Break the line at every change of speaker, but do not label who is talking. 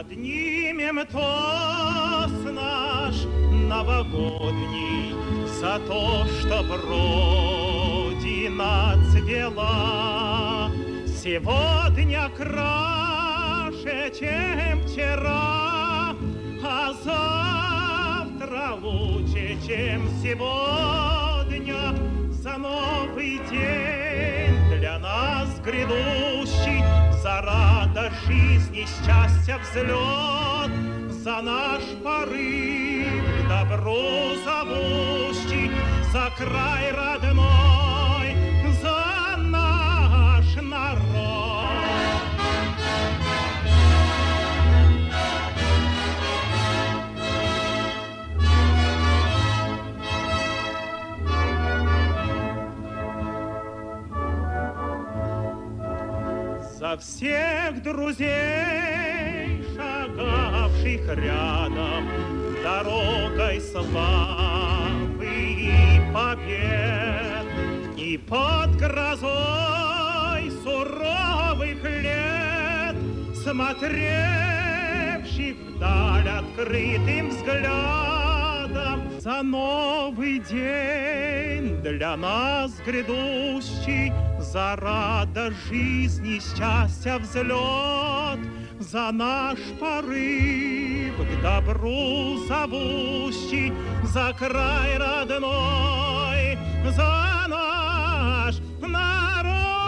Поднимем тост наш новогодний за то, что Родина цвела. Сегодня краше, чем вчера, а завтра лучше, чем сегодня. За новый день для нас грядущий, за радость жизни, счастья взлет, за наш порыв к добру зовущий, за край родной, за наш народ. За всех друзей, шагавших рядом дорогой славы и побед, и под грозой суровых лет, смотревших вдаль открытым взглядом, за новый день для нас грядущий, за радость жизни, счастья взлет, за наш порыв к добру зовущий, за край родной, за наш народ.